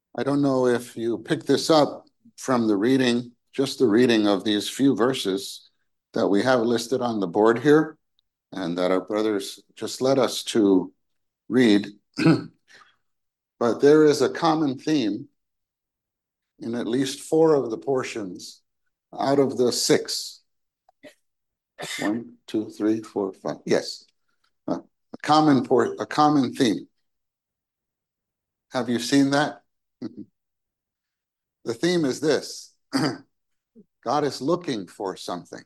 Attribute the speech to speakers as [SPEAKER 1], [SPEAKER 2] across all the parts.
[SPEAKER 1] I don't know if you picked this up from the reading, just the reading of these few verses that we have listed on the board here, and that our brothers just led us to read. But there is a common theme in at least four of the portions out of the six. One, two, three, four, five. Yes, a common theme. Have you seen that? The theme is this: God is looking for something.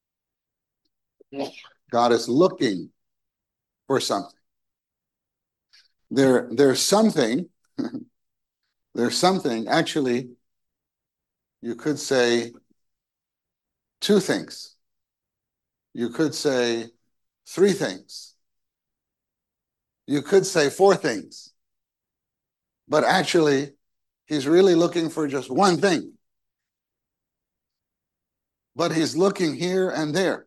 [SPEAKER 1] God is looking for something. There's something. There's something. Actually, you could say two things. You could say three things. You could say four things. But actually, he's really looking for just one thing. But he's looking here and there.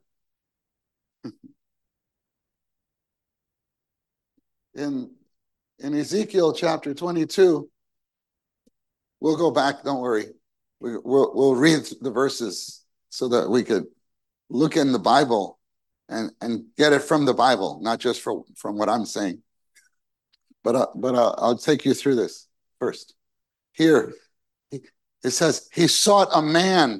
[SPEAKER 1] In Ezekiel chapter 22, we'll go back, don't worry. We'll read the verses so that we could look in the Bible and get it from the Bible, not just from what I'm saying. But I'll take you through this first. Here, it says, he sought a man.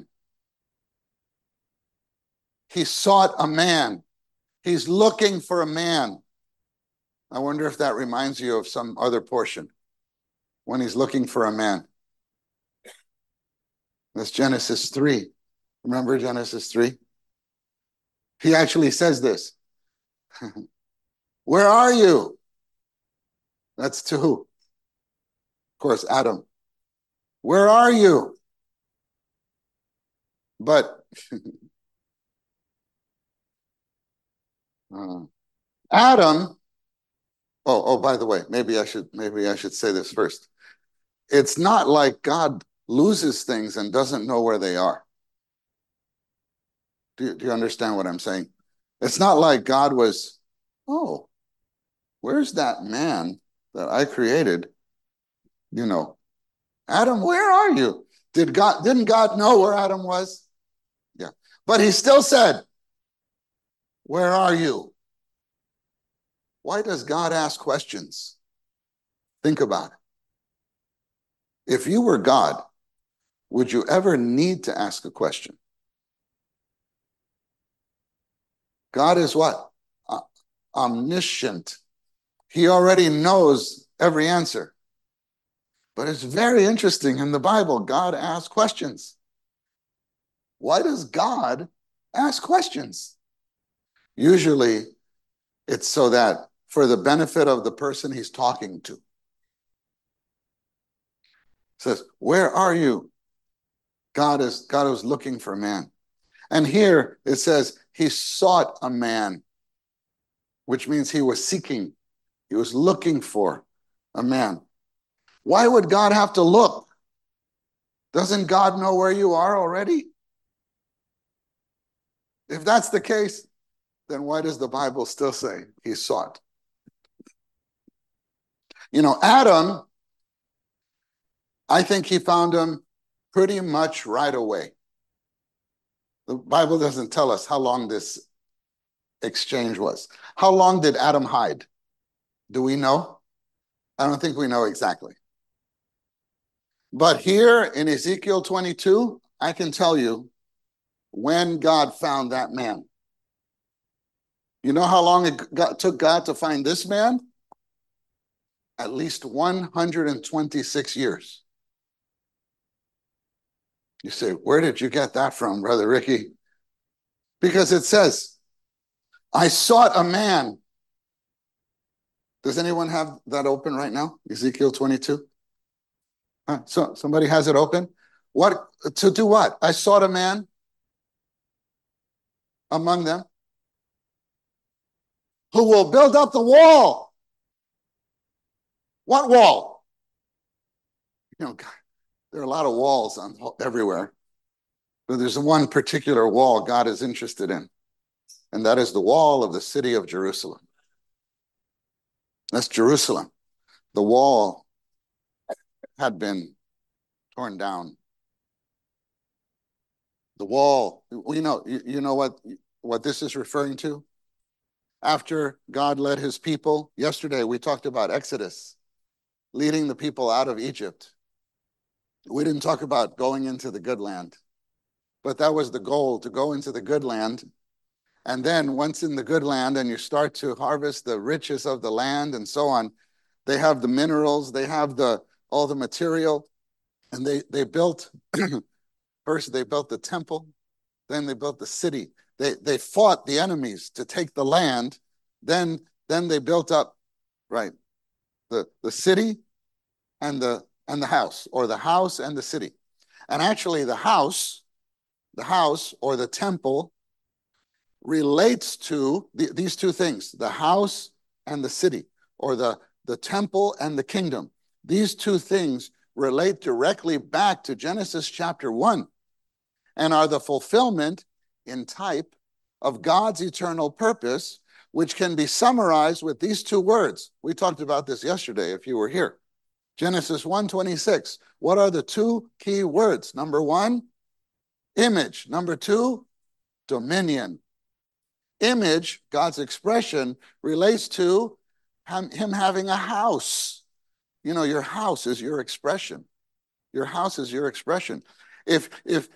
[SPEAKER 1] He sought a man. He's looking for a man. I wonder if that reminds you of some other portion when he's looking for a man. That's Genesis 3. Remember Genesis 3? He actually says this. Where are you? That's to who? Of course, Adam. Where are you? But Adam, by the way, maybe I should say this first. It's not like God loses things and doesn't know where they are. Do you understand what I'm saying? It's not like God was, oh, where's that man that I created? Adam, where are you? Didn't God know where Adam was? Yeah. But he still said, where are you? Why does God ask questions? Think about it. If you were God, would you ever need to ask a question? God is what? Omniscient. He already knows every answer. But it's very interesting in the Bible, God asks questions. Why does God ask questions? Usually, it's so that for the benefit of the person he's talking to. It says, where are you? God was looking for man. And here it says he sought a man, which means he was seeking. He was looking for a man. Why would God have to look? Doesn't God know where you are already? If that's the case, then why does the Bible still say he sought? Adam, I think he found him pretty much right away. The Bible doesn't tell us how long this exchange was. How long did Adam hide? Do we know? I don't think we know exactly. But here in Ezekiel 22, I can tell you when God found that man. You know how long it took God to find this man? At least 126 years. You say, where did you get that from, Brother Ricky? Because it says, I sought a man. Does anyone have that open right now? Ezekiel 22? So somebody has it open? What to do what? I sought a man among them who will build up the wall. What wall? God, there are a lot of walls everywhere. But there's one particular wall God is interested in, and that is the wall of the city of Jerusalem. That's Jerusalem, the wall had been torn down. The wall, you know what this is referring to? After God led his people, yesterday we talked about Exodus, leading the people out of Egypt. We didn't talk about going into the good land, but that was the goal, to go into the good land. And then once in the good land and you start to harvest the riches of the land and so on, they have the minerals, they have all the material, and they built, first they built the temple, then they built the city. They fought the enemies to take the land. Then they built up, right, the city and the house, or the house and the city. And actually the house or the temple relates to these two things, the house and the city, or the temple and the kingdom. These two things relate directly back to Genesis chapter 1 and are the fulfillment in type of God's eternal purpose, which can be summarized with these two words. We talked about this yesterday if you were here. Genesis 1:26. What are the two key words? Number one, image. Number two, dominion. Image, God's expression, relates to him having a house. You know, your house is your expression. Your house is your expression. If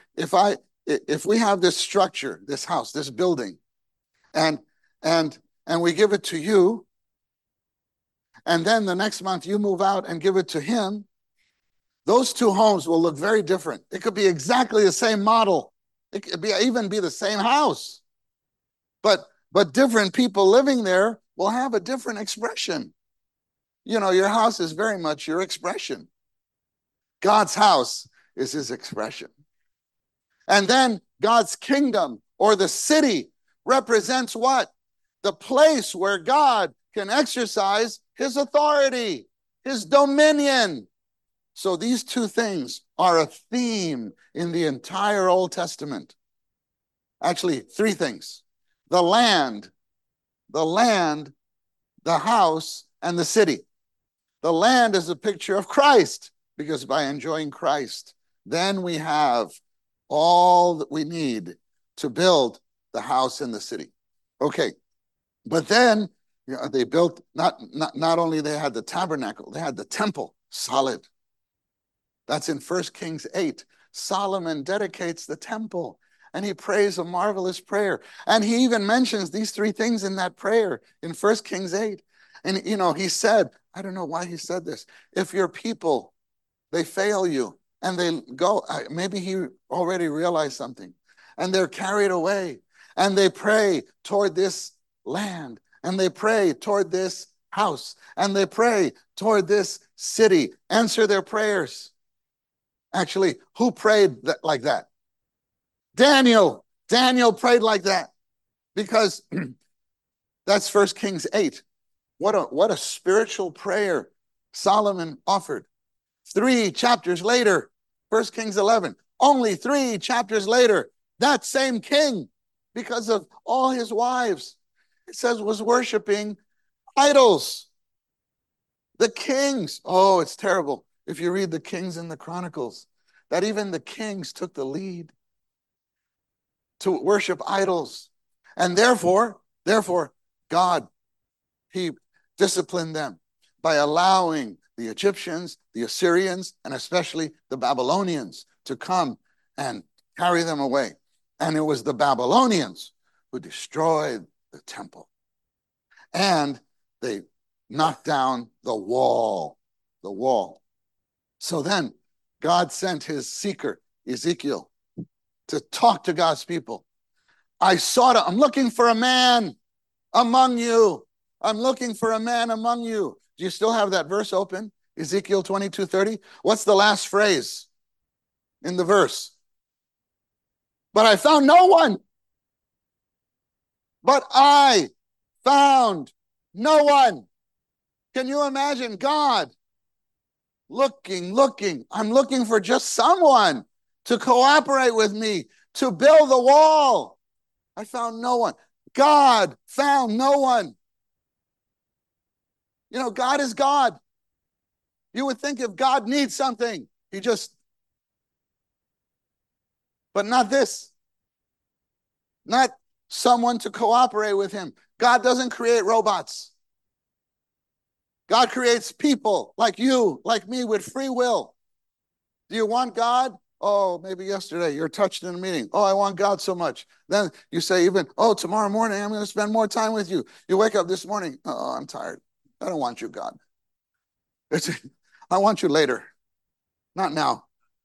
[SPEAKER 1] we have this structure, this house, this building, and we give it to you, and then the next month you move out and give it to him, those two homes will look very different. It could be exactly the same model. It could even be the same house. But different people living there will have a different expression. You know, your house is very much your expression. God's house is his expression. And then God's kingdom, or the city, represents what? The place where God can exercise his authority, his dominion. So these two things are a theme in the entire Old Testament. Actually, three things: the land, the house, and the city. The land is a picture of Christ, because by enjoying Christ, then we have all that we need to build the house and the city. Okay, but then they built, not only they had the tabernacle, they had the temple, solid. That's in 1 Kings 8. Solomon dedicates the temple, and he prays a marvelous prayer. And he even mentions these three things in that prayer in 1 Kings 8. And, he said, I don't know why he said this, if your people, they fail you and they go, maybe he already realized something, and they're carried away, and they pray toward this land, and they pray toward this house, and they pray toward this city, answer their prayers. Actually, who prayed like that? Daniel. Daniel prayed like that, because that's 1 Kings 8. What a spiritual prayer Solomon offered. 3 chapters later, 1 Kings 11, only 3 chapters later, that same king, because of all his wives, it says, was worshiping idols. The kings, oh, it's terrible. If you read the Kings and the Chronicles, that even the kings took the lead to worship idols. And therefore, God, he disciplined them by allowing the Egyptians, the Assyrians, and especially the Babylonians to come and carry them away. And it was the Babylonians who destroyed the temple. And they knocked down the wall. So then God sent his seeker, Ezekiel, to talk to God's people. I'm looking for a man among you. I'm looking for a man among you. Do you still have that verse open? Ezekiel 22:30. What's the last phrase in the verse? But I found no one. But I found no one. Can you imagine God looking? I'm looking for just someone to cooperate with me to build the wall. I found no one. God found no one. God is God. You would think if God needs something, but not this. Not someone to cooperate with him. God doesn't create robots. God creates people like you, like me, with free will. Do you want God? Oh, maybe yesterday you're touched in a meeting. Oh, I want God so much. Then you say tomorrow morning I'm going to spend more time with you. You wake up this morning. Oh, I'm tired. I don't want you, God. I want you later, not now.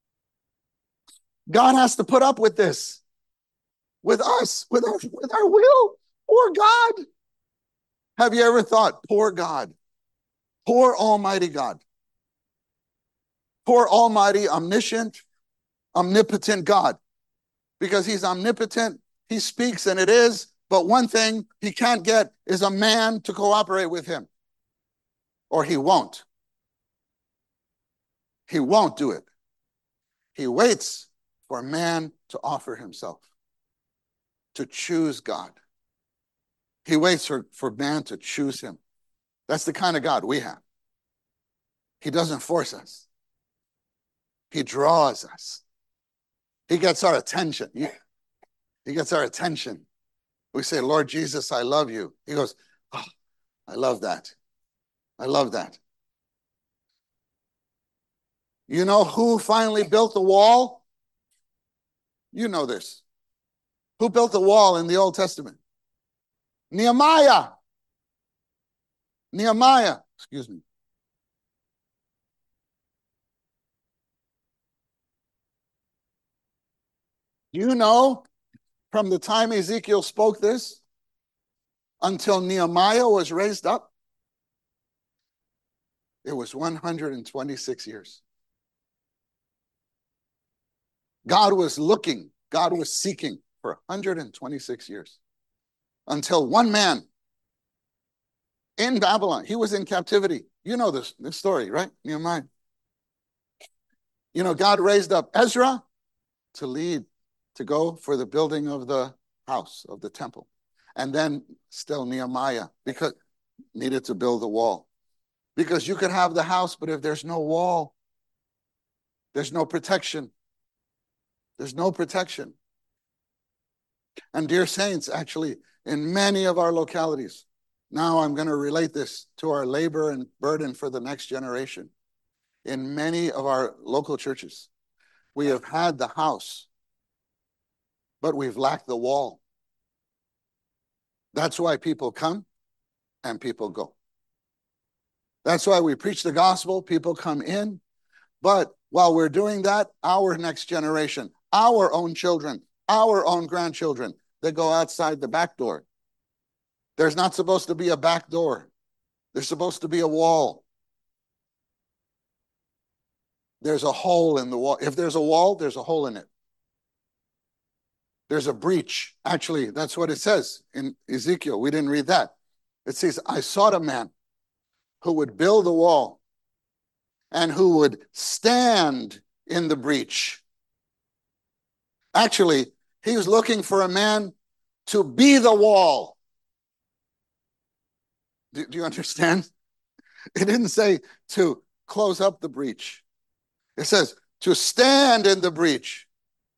[SPEAKER 1] God has to put up with this, with us, with our will. Poor God. Have you ever thought, poor God, poor Almighty God, poor Almighty, omniscient, omnipotent God? Because he's omnipotent, he speaks and it is, but one thing he can't get is a man to cooperate with him, or he won't. He won't do it. He waits for man to offer himself, to choose God. He waits for man to choose him. That's the kind of God we have. He doesn't force us. He draws us. He gets our attention. He gets our attention. We say, Lord Jesus, I love you. He goes, oh, I love that. I love that. You know who finally built the wall? You know this. Who built the wall in the Old Testament? Nehemiah. Nehemiah, excuse me. You know, from the time Ezekiel spoke this until Nehemiah was raised up, it was 126 years. God was looking, God was seeking for 126 years until one man in Babylon, he was in captivity. You know this story, right? Nehemiah. You know, God raised up Ezra to lead, to go for the building of the house, of the temple. And then still Nehemiah, because needed to build the wall. Because you could have the house, but if there's no wall, there's no protection. There's no protection. And dear saints, actually, in many of our localities, now I'm going to relate this to our labor and burden for the next generation. In many of our local churches, we have had the house, but we've lacked the wall. That's why people come and people go. That's why we preach the gospel, people come in. But while we're doing that, our next generation, our own children, our own grandchildren, they go outside the back door. There's not supposed to be a back door. There's supposed to be a wall. There's a hole in the wall. If there's a wall, there's a hole in it. There's a breach. Actually, that's what it says in Ezekiel. We didn't read that. It says, I sought a man who would build a wall and who would stand in the breach. Actually, he was looking for a man to be the wall. Do you understand? It didn't say to close up the breach. It says to stand in the breach.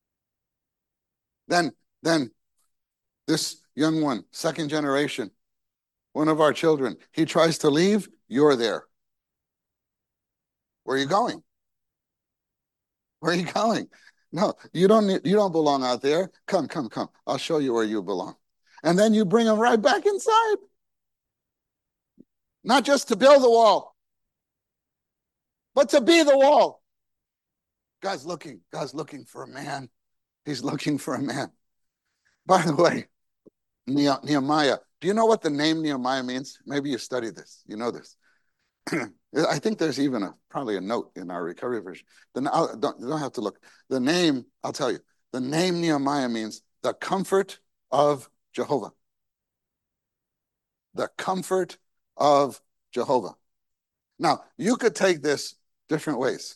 [SPEAKER 1] Then this young one, second generation, one of our children, he tries to leave, you're there. Where are you going? Where are you going? No, you don't belong out there. Come. I'll show you where you belong. And then you bring him right back inside. Not just to build the wall, but to be the wall. God's looking for a man. He's looking for a man. By the way, Nehemiah, do you know what the name Nehemiah means? Maybe you studied this. You know this. I think there's even probably a note in our recovery version. You don't have to look. The name, I'll tell you. The name Nehemiah means the comfort of Jehovah. The comfort of Jehovah. Now, you could take this different ways.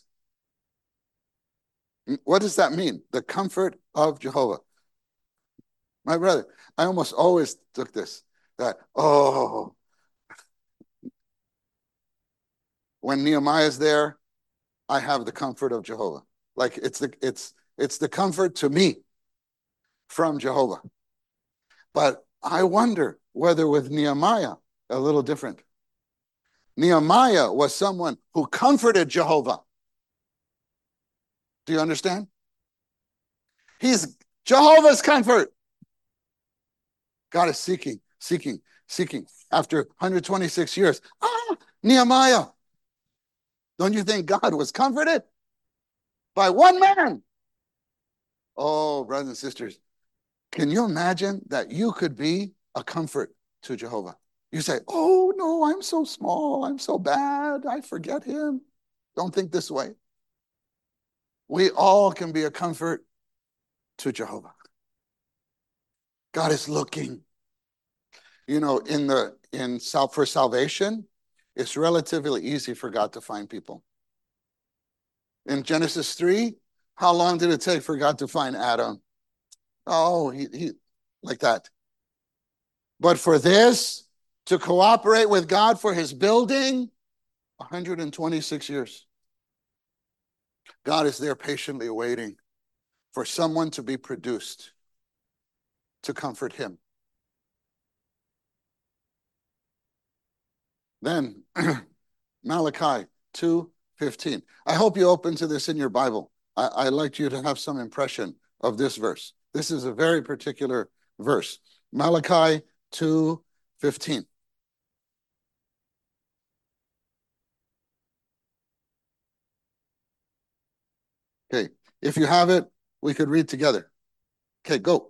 [SPEAKER 1] What does that mean? The comfort of Jehovah. My brother, I almost always took this, that, When Nehemiah is there, I have the comfort of Jehovah. Like it's the comfort to me from Jehovah. But I wonder whether with Nehemiah, a little different. Nehemiah was someone who comforted Jehovah. Do you understand? He's Jehovah's comfort. God is seeking. After 126 years, Nehemiah. Don't you think God was comforted by one man? Oh, brothers and sisters, can you imagine that you could be a comfort to Jehovah? You say, oh, no, I'm so small. I'm so bad. I forget him. Don't think this way. We all can be a comfort to Jehovah. God is looking. You know, for salvation, it's relatively easy for God to find people. In Genesis 3, how long did it take for God to find Adam? Oh, he like that. But for this, to cooperate with God for his building, 126 years. God is there patiently waiting for someone to be produced to comfort him. Then Malachi 2:15. I hope you open to this in your Bible. I'd like you to have some impression of this verse. This is a very particular verse. Malachi 2:15. Okay, if you have it, we could read together. Okay, go.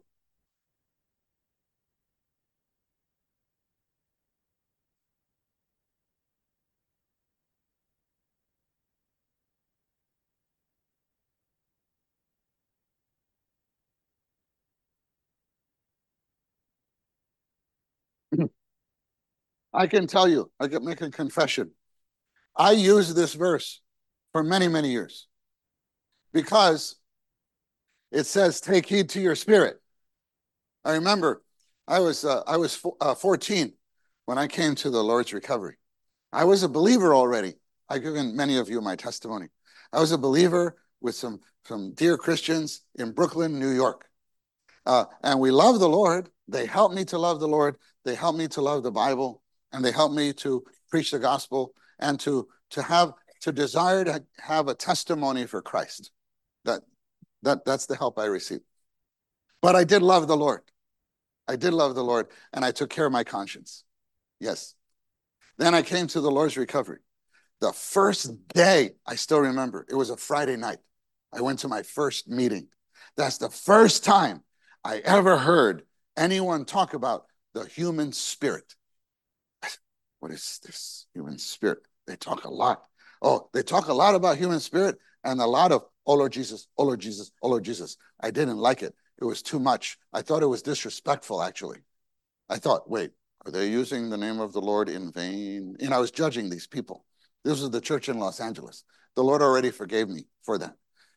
[SPEAKER 1] I can tell you, I can make a confession. I used this verse for many, many years because it says, take heed to your spirit. I remember I was 14 when I came to the Lord's recovery. I was a believer already. I've given many of you my testimony. I was a believer with some dear Christians in Brooklyn, New York. And we love the Lord. They helped me to love the Lord. They helped me to love the Bible. And they helped me to preach the gospel and to desire to have a testimony for Christ. That's the help I received. But I did love the Lord. I did love the Lord, and I took care of my conscience. Yes. Then I came to the Lord's recovery. The first day, I still remember, it was a Friday night. I went to my first meeting. That's the first time I ever heard anyone talk about the human spirit. What is this human spirit? They talk a lot. Oh, they talk a lot about human spirit and a lot of, oh, Lord Jesus, oh, Lord Jesus, oh, Lord Jesus. I didn't like it. It was too much. I thought it was disrespectful, actually. I thought, wait, are they using the name of the Lord in vain? And I was judging these people. This was the church in Los Angeles. The Lord already forgave me for that.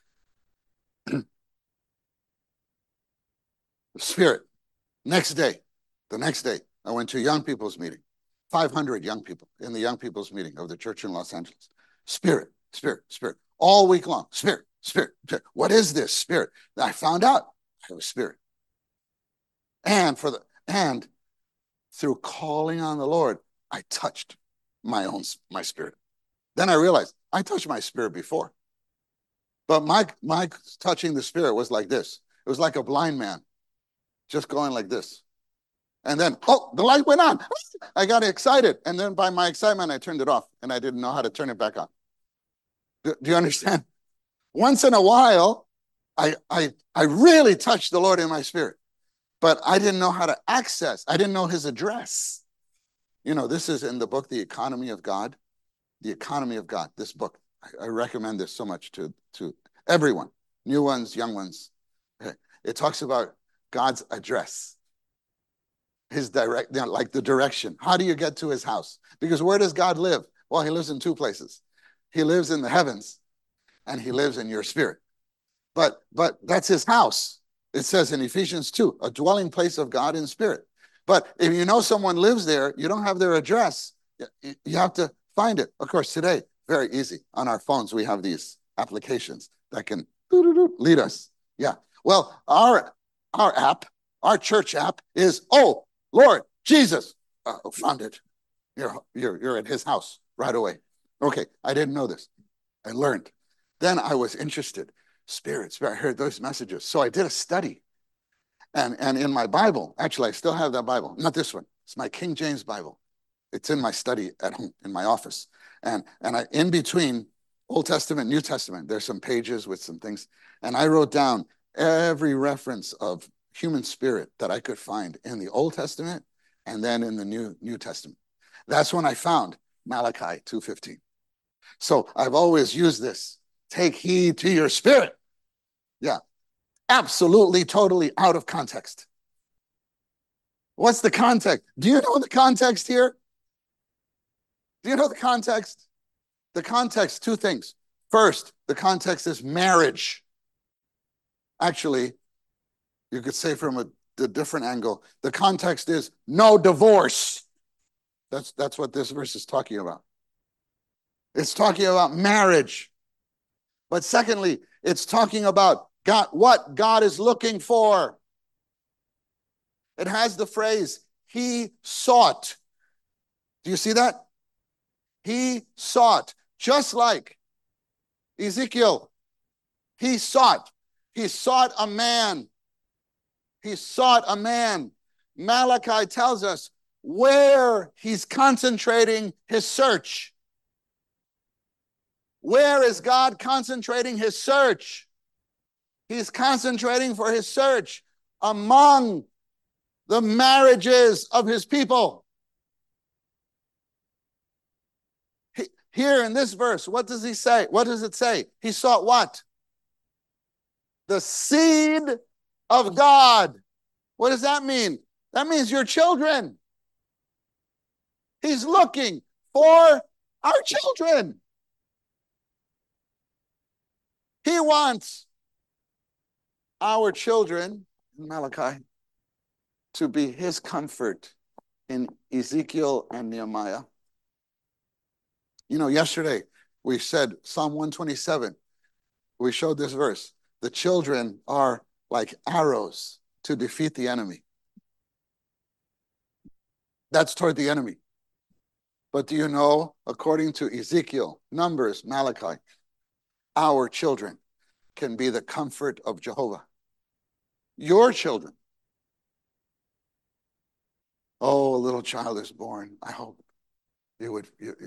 [SPEAKER 1] Spirit. The next day, I went to a young people's meeting. 500 young people in the young people's meeting of the church in Los Angeles. Spirit. All week long. Spirit. What is this spirit? I found out it was spirit. And through calling on the Lord, I touched my spirit. Then I realized I touched my spirit before. But my touching the spirit was like this. It was like a blind man just going like this. And then, oh, the light went on. I got excited. And then by my excitement, I turned it off. And I didn't know how to turn it back on. Do you understand? Once in a while, I really touched the Lord in my spirit. But I didn't know how to access. I didn't know his address. You know, this is in the book, The Economy of God. The Economy of God, this book. I recommend this so much to everyone, new ones, young ones. It talks about God's address. His like the direction. How do you get to his house? Because where does God live? Well, he lives in two places. He lives in the heavens and he lives in your spirit. But that's his house. It says in Ephesians 2, a dwelling place of God in spirit. But if you know someone lives there, you don't have their address. You have to find it. Of course, today, very easy. On our phones, we have these applications that can lead us. Yeah. Well, our app, our church app is, oh, Lord Jesus, found it. You're at his house right away. Okay, I didn't know this. I learned. Then I was interested. Spirit, I heard those messages. So I did a study. And in my Bible, actually, I still have that Bible. Not this one. It's my King James Bible. It's in my study at home, in my office. And in between Old Testament, New Testament, there's some pages with some things. And I wrote down every reference of human spirit that I could find in the Old Testament and then in the New Testament. That's when I found Malachi 2:15. So I've always used this. Take heed to your spirit. Yeah. Absolutely, totally out of context. What's the context? Do you know the context here? Do you know the context? The context, two things. First, the context is marriage. Actually, you could say from a different angle, the context is no divorce. That's what this verse is talking about. It's talking about marriage. But secondly, it's talking about God, what God is looking for. It has the phrase, he sought. Do you see that? He sought, just like Ezekiel. He sought a man. He sought a man. Malachi tells us where he's concentrating his search. Where is God concentrating his search? He's concentrating for his search among the marriages of his people. Here in this verse, what does he say? What does it say? He sought what? The seed of God. What does that mean? That means your children. He's looking for our children. He wants our children, Malachi, to be his comfort in Ezekiel and Nehemiah. You know, yesterday we said Psalm 127. We showed this verse. The children are like arrows to defeat the enemy. That's toward the enemy. But do you know, according to Ezekiel, Numbers, Malachi, our children can be the comfort of Jehovah. Your children. Oh, a little child is born. I hope you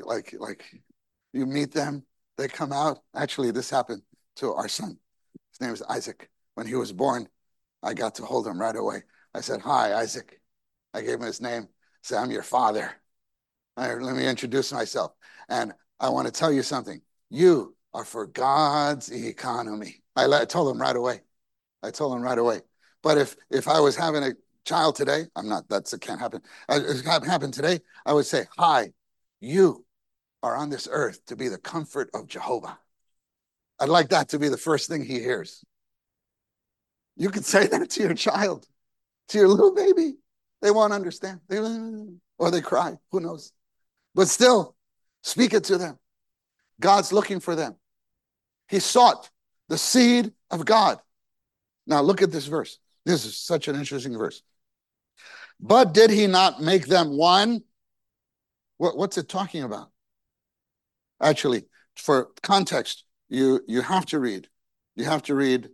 [SPEAKER 1] meet them. They come out. Actually, this happened to our son. His name is Isaac. When he was born, I got to hold him right away. I said, "Hi, Isaac." I gave him his name. I said, "I'm your father." Let me introduce myself. And I want to tell you something. You are for God's economy. I told him right away. But if I was having a child today, I'm not, it can't happen. If it happened today, I would say, "Hi, you are on this earth to be the comfort of Jehovah." I'd like that to be the first thing he hears. You could say that to your child, to your little baby. They won't understand. Or they cry. Who knows? But still, speak it to them. God's looking for them. He sought the seed of God. Now look at this verse. This is such an interesting verse. But did he not make them one? What's it talking about? Actually, for context, you have to read. You have to read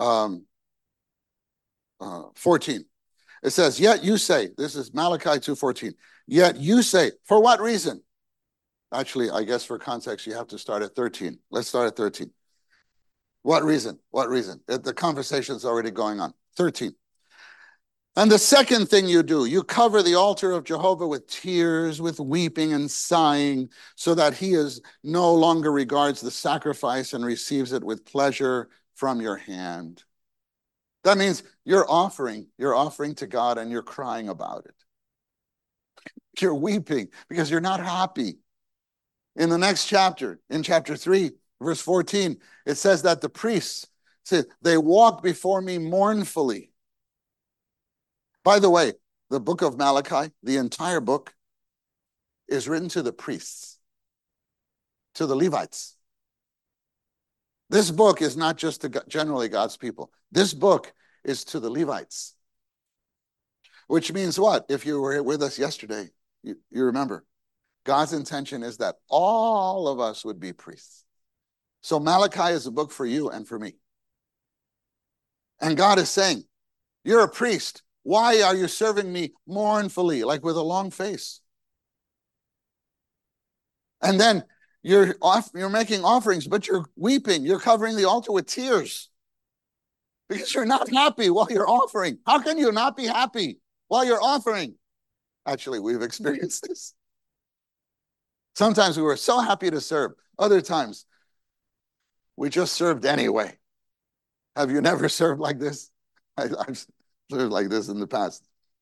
[SPEAKER 1] 14. It says, "Yet you say," this is Malachi 2:14. "Yet you say," for what reason? Actually, I guess for context, you have to start at 13. Let's start at 13. What reason? What reason? The conversation's already going on. 13. "And the second thing you do, you cover the altar of Jehovah with tears, with weeping and sighing, so that he is no longer regards the sacrifice and receives it with pleasure from your hand." That means you're offering to God and you're crying about it. You're weeping because you're not happy. In the next chapter, in chapter 3, verse 14, it says that the priests said, "They walk before me mournfully." By the way, the book of Malachi, the entire book, is written to the priests, to the Levites. This book is not just to generally God's people. This book is to the Levites. Which means what? If you were with us yesterday, you remember, God's intention is that all of us would be priests. So Malachi is a book for you and for me. And God is saying, you're a priest. Why are you serving me mournfully, like with a long face? And then you're making offerings, but you're weeping. You're covering the altar with tears because you're not happy while you're offering. How can you not be happy while you're offering? Actually, we've experienced this. Sometimes we were so happy to serve. Other times, we just served anyway. Have you never served like this? I've served like this in the past.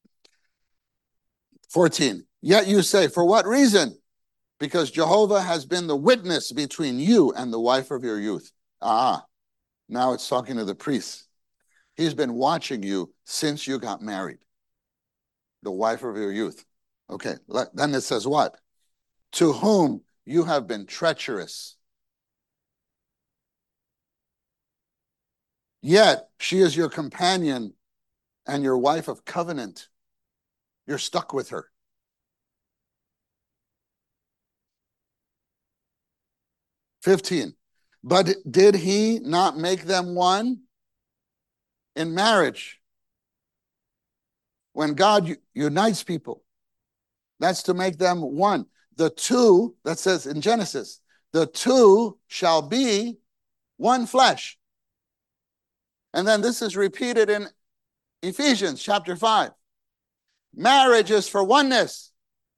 [SPEAKER 1] 14. Yet you say, for what reason? Because Jehovah has been the witness between you and the wife of your youth. Now it's talking to the priests. He's been watching you since you got married. The wife of your youth. Okay, then it says what? To whom you have been treacherous. Yet she is your companion and your wife of covenant. You're stuck with her. "15. But did he not make them one in marriage?" When God unites people, that's to make them one. The two, that says in Genesis, the two shall be one flesh. And then this is repeated in Ephesians chapter 5. Marriage is for oneness.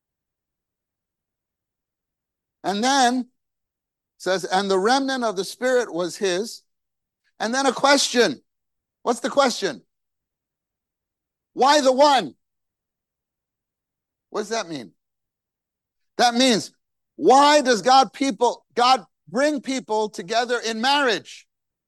[SPEAKER 1] And then it says, and the remnant of the Spirit was his. And then a question. What's the question? Why the one? What does that mean? That means, why does God bring people together in marriage?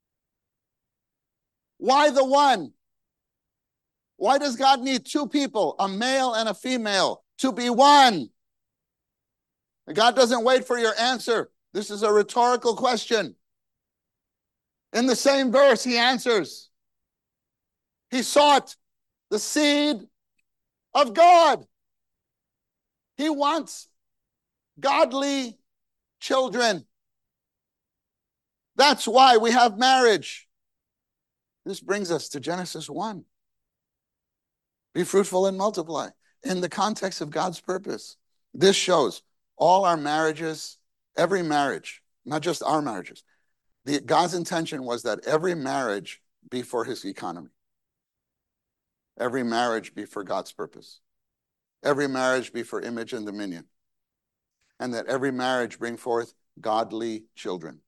[SPEAKER 1] Why the one? Why does God need two people, a male and a female, to be one? God doesn't wait for your answer. This is a rhetorical question. In the same verse, he answers. He sought the seed of God. He wants godly children. That's why we have marriage. This brings us to Genesis 1. Be fruitful and multiply. In the context of God's purpose. This shows all our marriages, every marriage, not just our marriages. God's intention was that every marriage be for his economy. Every marriage be for God's purpose. Every marriage be for image and dominion. And that every marriage bring forth godly children.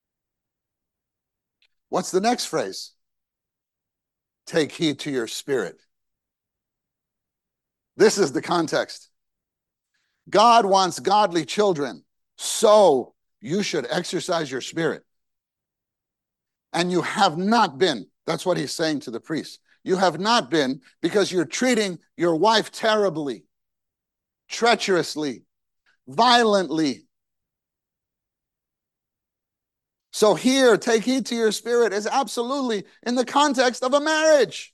[SPEAKER 1] What's the next phrase? Take heed to your spirit. This is the context. God wants godly children, so you should exercise your spirit. And you have not been. That's what he's saying to the priests. You have not been because you're treating your wife terribly, treacherously, violently. So here, take heed to your spirit is absolutely in the context of a marriage.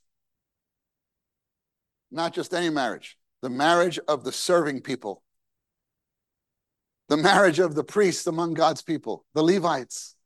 [SPEAKER 1] Not just any marriage. The marriage of the serving people. The marriage of the priests among God's people, the Levites.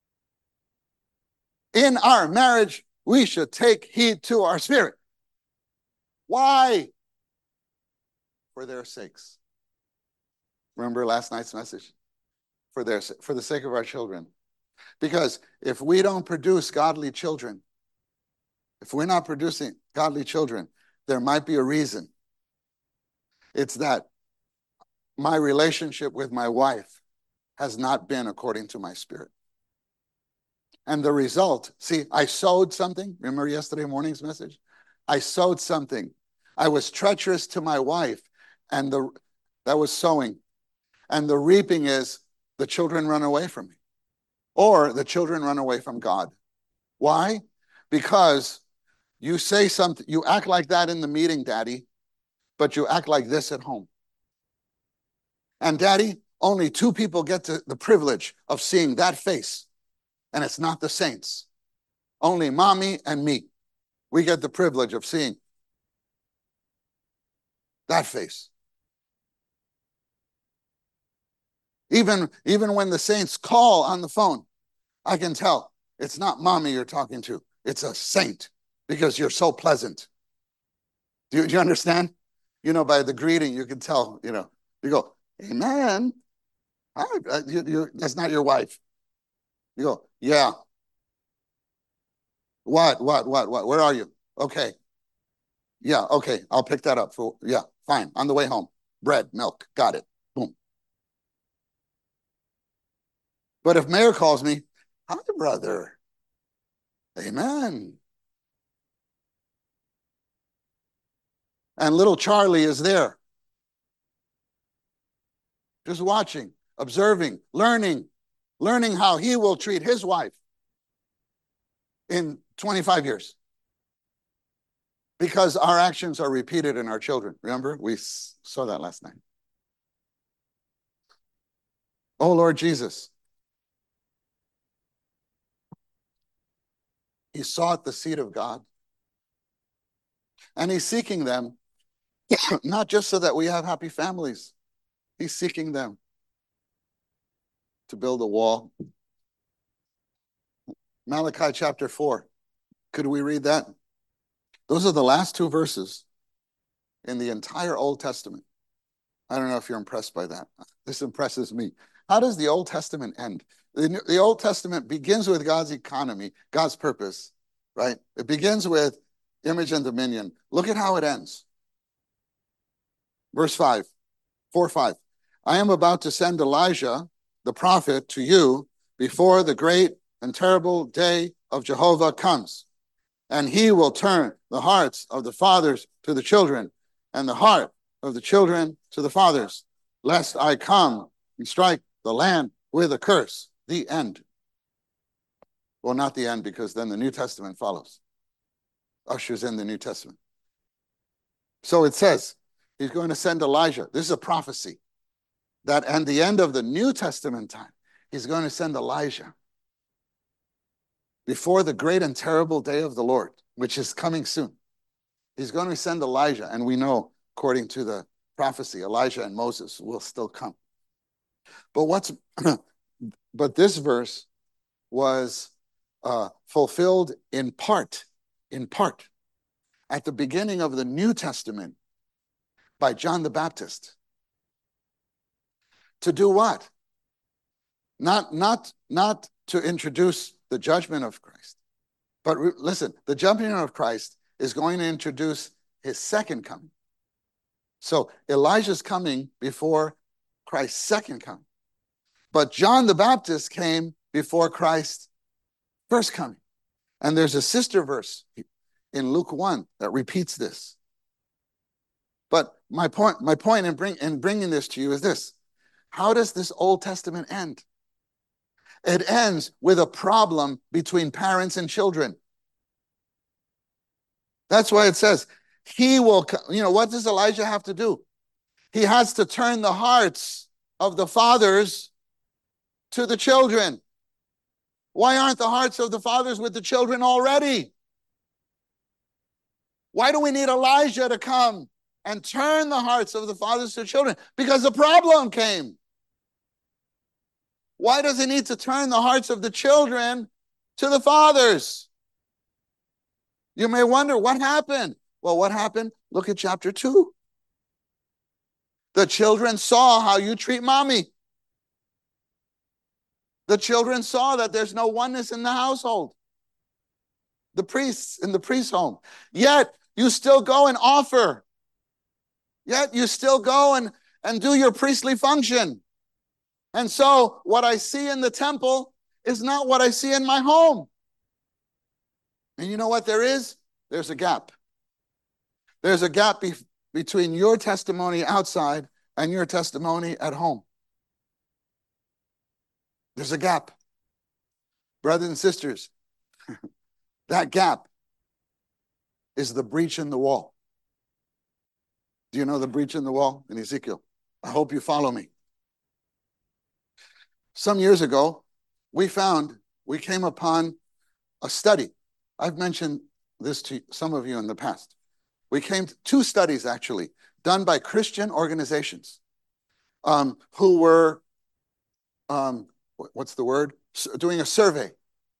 [SPEAKER 1] In our marriage, we should take heed to our spirit. Why? For their sakes. Remember last night's message? For the sake of our children. Because if we don't produce godly children, if we're not producing godly children, there might be a reason. It's that my relationship with my wife has not been according to my spirit. And the result, see, I sowed something. Remember yesterday morning's message? I sowed something. I was treacherous to my wife, and that was sowing. And the reaping is the children run away from me. Or the children run away from God. Why? Because you say something, you act like that in the meeting, Daddy, but you act like this at home. And Daddy, Only two people get the privilege of seeing that face, and it's not the saints. Only mommy and me. We get the privilege of seeing that face. Even when the saints call on the phone, I can tell it's not mommy you're talking to. It's a saint because you're so pleasant. Do you understand? By the greeting, you can tell, you go, amen. That's not your wife. You go, yeah. What? Where are you? Okay. Yeah, okay. I'll pick that up yeah, fine. On the way home. Bread, milk. Got it. Boom. But if Mayor calls me, hi, brother. Amen. And little Charlie is there. Just watching, observing, learning how he will treat his wife in 25 years. Because our actions are repeated in our children. Remember? We saw that last night. Oh, Lord Jesus. He sought the seat of God. And he's seeking them, not just so that we have happy families. He's seeking them to build a wall. Malachi chapter 4. Could we read that? Those are the last two verses in the entire Old Testament. I don't know if you're impressed by that. This impresses me. How does the Old Testament end? The Old Testament begins with God's economy, God's purpose, right? It begins with image and dominion. Look at how it ends. Verse 5, 4:5. I am about to send Elijah, the prophet, to you before the great and terrible day of Jehovah comes. And he will turn the hearts of the fathers to the children, and the heart of the children to the fathers, lest I come and strike the land with a curse. The end. Well, not the end, because then the New Testament follows. Ushers in the New Testament. So it says, he's going to send Elijah. This is a prophecy that at the end of the New Testament time, he's going to send Elijah before the great and terrible day of the Lord, which is coming soon. He's going to send Elijah, and we know, according to the prophecy, Elijah and Moses will still come. But this verse was fulfilled in part, at the beginning of the New Testament by John the Baptist. To do what? Not to introduce the judgment of Christ. But listen, the judgment of Christ is going to introduce his second coming. So Elijah's coming before Christ's second coming. But John the Baptist came before Christ's first coming. And there's a sister verse in Luke 1 that repeats this. But my point in bringing this to you is this. How does this Old Testament end? It ends with a problem between parents and children. That's why it says, he will, what does Elijah have to do? He has to turn the hearts of the fathers to the children. Why aren't the hearts of the fathers with the children already? Why do we need Elijah to come and turn the hearts of the fathers to children? Because the problem came. Why does he need to turn the hearts of the children to the fathers? You may wonder, what happened? Well, what happened? Look at chapter 2. The children saw how you treat mommy. The children saw that there's no oneness in the household. The priests in the priest's home. Yet you still go and offer. Yet you still go and do your priestly function. And so what I see in the temple is not what I see in my home. And you know what there is? There's a gap. There's a gap between your testimony outside and your testimony at home. There's a gap. Brothers and sisters, that gap is the breach in the wall. Do you know the breach in the wall in Ezekiel? I hope you follow me. some years ago, we came upon a study. I've mentioned this to some of you in the past. We came to two studies, actually, done by Christian organizations who were, what's the word? Doing a survey.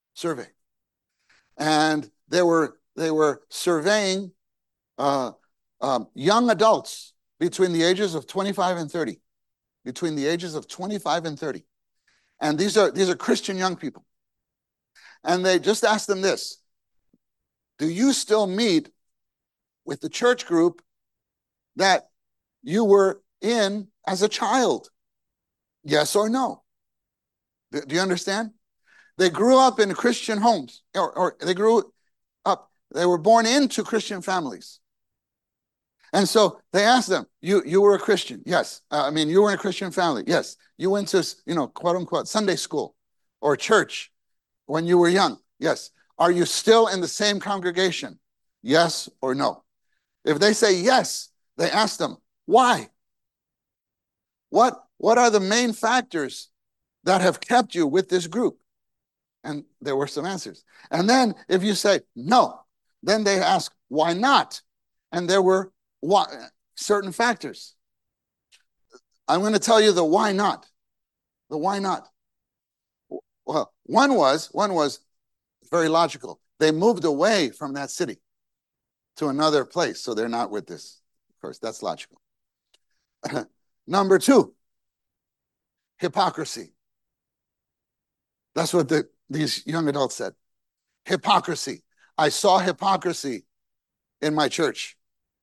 [SPEAKER 1] And they were surveying young adults between the ages of 25 and 30. Between the ages of 25 and 30. And these are Christian young people. And they just asked them this: do you still meet with the church group that you were in as a child? Yes or no? Do you understand? They grew up in Christian homes, or they grew up, they were born into Christian families. And so they asked them, you were a Christian? Yes. You were in a Christian family? Yes. You went to, quote unquote, Sunday school or church when you were young? Yes. Are you still in the same congregation? Yes or no? If they say yes, they ask them, why? What are the main factors that have kept you with this group? And there were some answers. And then if you say no, then they ask, why not? And there were certain factors. I'm going to tell you the why not. The why not. Well, one was very logical. They moved away from that city to another place, so they're not with this. Of course, that's logical. Number two, hypocrisy. That's what these young adults said. Hypocrisy. I saw hypocrisy in my church.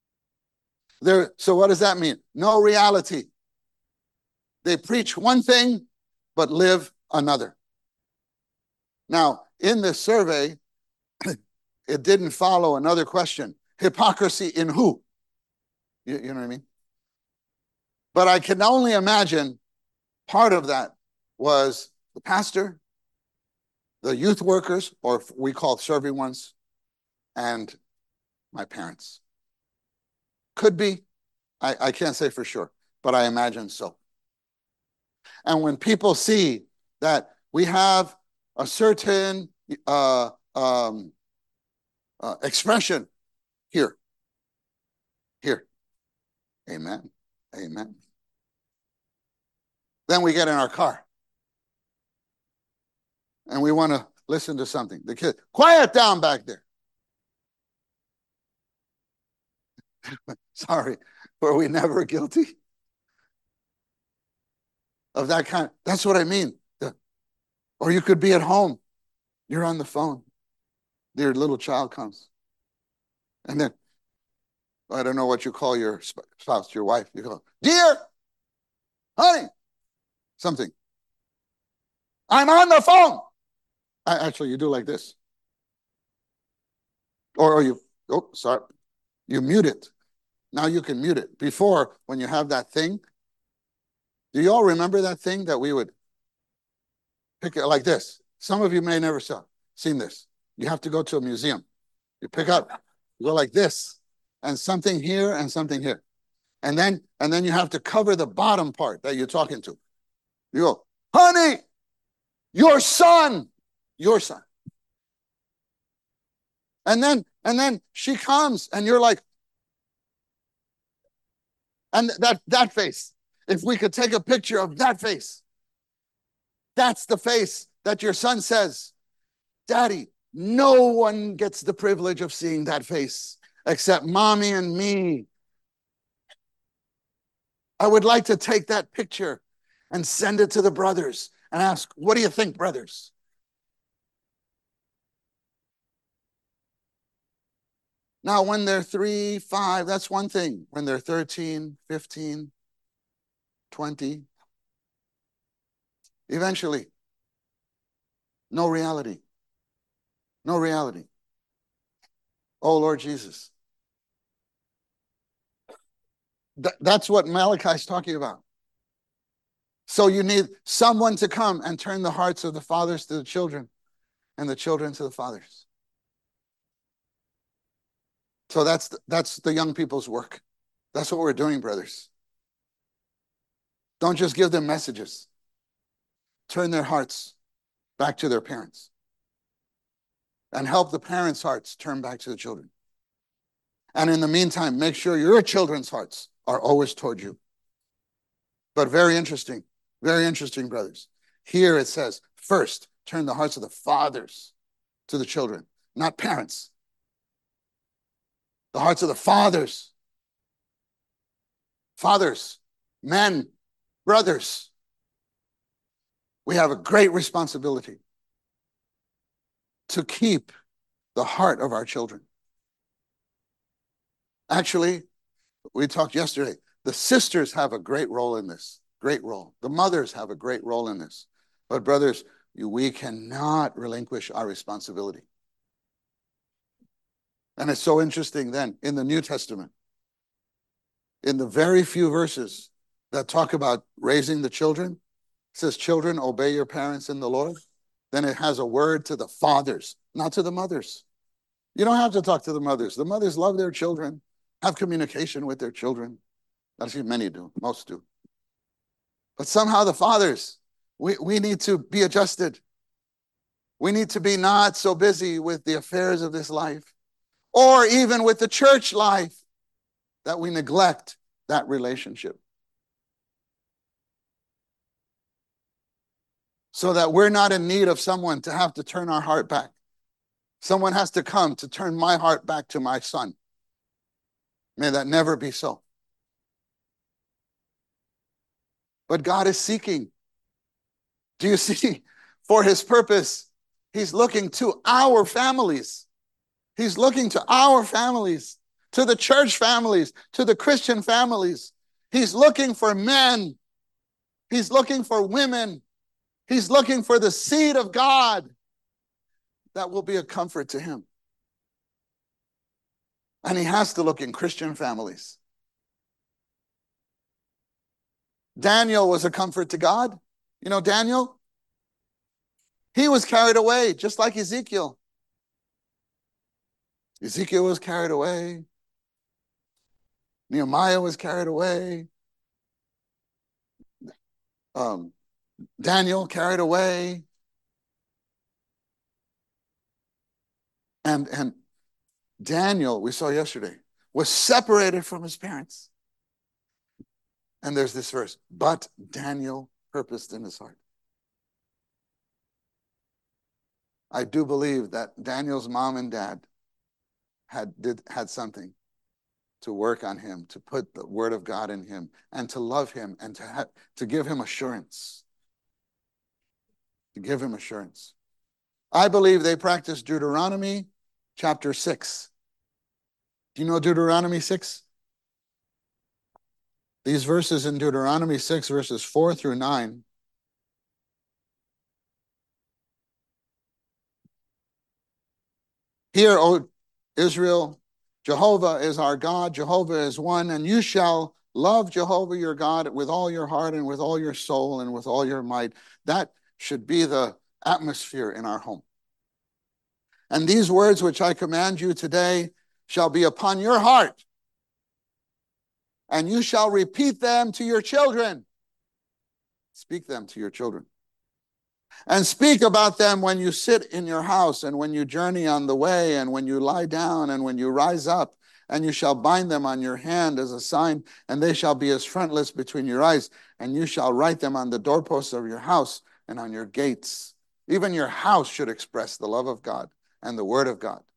[SPEAKER 1] So what does that mean? No reality. They preach one thing, but live another. Now, in this survey, it didn't follow another question. Hypocrisy in who? You know what I mean? But I can only imagine part of that was the pastor, the youth workers, or we call serving ones, and my parents. Could be. I can't say for sure, but I imagine so. And when people see that we have a certain expression here, amen, amen. Then we get in our car and we want to listen to something. The kid, quiet down back there. Sorry, were we never guilty of that kind? That's what I mean. Or you could be at home. You're on the phone. Your little child comes. And then, I don't know what you call your spouse, your wife. You go, dear, honey, something. I'm on the phone. Actually, you do like this. Or you, oh, sorry. You mute it. Now you can mute it. Before, when you have that thing, do you all remember that thing that we would pick it like this? Some of you may never seen this. You have to go to a museum. You pick up, you go like this, and something here and something here. And then you have to cover the bottom part that you're talking to. You go, honey, your son. And then she comes and you're like, and that face, if we could take a picture of that face, that's the face that your son says, Daddy, no one gets the privilege of seeing that face except mommy and me. I would like to take that picture and send it to the brothers and ask, what do you think, brothers? Now, when they're 3, 5, that's one thing. When they're 13, 15, 20, eventually, no reality. No reality. Oh, Lord Jesus. That's what Malachi's talking about. So you need someone to come and turn the hearts of the fathers to the children and the children to the fathers. So that's the young people's work. That's what we're doing, brothers. Don't just give them messages. turn their hearts back to their parents. And help the parents' hearts turn back to the children. And in the meantime, make sure your children's hearts are always toward you. But very interesting, brothers. Here it says, first, turn the hearts of the fathers to the children, not parents. The hearts of the fathers. Fathers, men, brothers. We have a great responsibility to keep the heart of our children. Actually, we talked yesterday, the sisters have a great role in this, great role. The mothers have a great role in this. But brothers, we cannot relinquish our responsibility. And it's so interesting then, in the New Testament, in the very few verses that talk about raising the children, it says, children, obey your parents in the Lord. Then it has a word to the fathers, not to the mothers. You don't have to talk to the mothers. The mothers love their children, have communication with their children. Actually, many do, most do. But somehow the fathers, we need to be adjusted. We need to be not so busy with the affairs of this life, or even with the church life, that we neglect that relationship. So that we're not in need of someone to have to turn our heart back. Someone has to come to turn my heart back to my son. May that never be so. But God is seeking. Do you see? For his purpose, he's looking to our families. He's looking to our families, to the church families, to the Christian families. He's looking for men. He's looking for women. He's looking for the seed of God that will be a comfort to him. And he has to look in Christian families. Daniel was a comfort to God. You know Daniel? He was carried away, just like Ezekiel. Ezekiel was carried away. Nehemiah was carried away. Daniel carried away. And Daniel, we saw yesterday, was separated from his parents. And there's this verse, but Daniel purposed in his heart. I do believe that Daniel's mom and dad had something to work on him, to put the word of God in him, and to love him, and to give him assurance. To give him assurance. I believe they practiced Deuteronomy chapter 6. Do you know Deuteronomy 6? These verses in Deuteronomy 6, verses 4 through 9. Hear, O Israel, Jehovah is our God, Jehovah is one, and you shall love Jehovah your God with all your heart and with all your soul and with all your might. That should be the atmosphere in our home. And these words which I command you today shall be upon your heart, and you shall repeat them to your children. Speak them to your children. And speak about them when you sit in your house, and when you journey on the way, and when you lie down, and when you rise up. And you shall bind them on your hand as a sign, and they shall be as frontlets between your eyes. And you shall write them on the doorposts of your house and on your gates. Even your house should express the love of God and the word of God.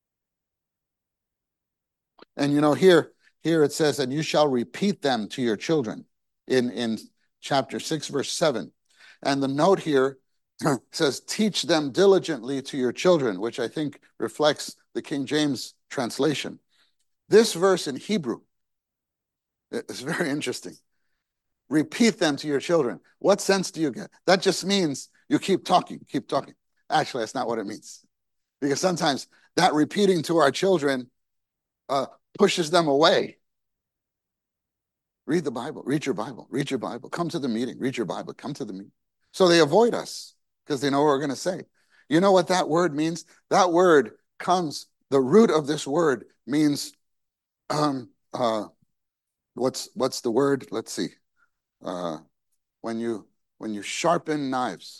[SPEAKER 1] And you know, here it says, and you shall repeat them to your children in chapter 6, verse 7. And the note here says, teach them diligently to your children, which I think reflects the King James translation. This verse in Hebrew is very interesting. Repeat them to your children. What sense do you get? That just means you keep talking, keep talking. Actually, that's not what it means. Because sometimes that repeating to our children pushes them away. Read the Bible, read your Bible, read your Bible. Come to the meeting, read your Bible, come to the meeting. So they avoid us because they know what we're going to say. You know what that word means? That word comes, the root of this word means, what's the word? Let's see. When you when you sharpen knives.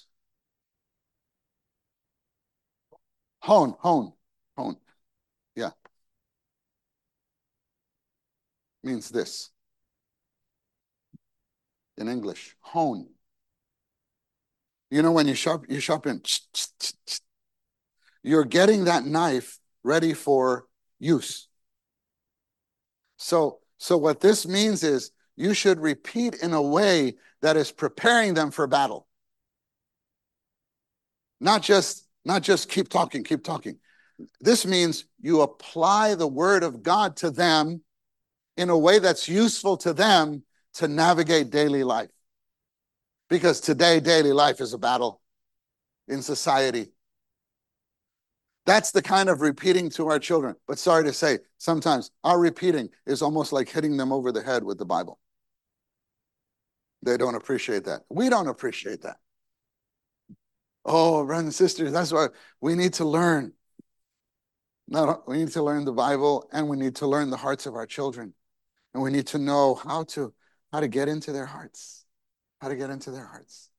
[SPEAKER 1] Hone. Yeah. Means this. In English, hone. You know, when you sharpen, you're getting that knife ready for use. So what this means is you should repeat in a way that is preparing them for battle. Not just keep talking. This means you apply the word of God to them in a way that's useful to them to navigate daily life. Because today, daily life is a battle in society. That's the kind of repeating to our children. But sorry to say, sometimes our repeating is almost like hitting them over the head with the Bible. They don't appreciate that. We don't appreciate that. Oh, brothers and sisters, that's why we need to learn. We need to learn the Bible, and we need to learn the hearts of our children. And we need to know how to get into their hearts. How to get into their hearts.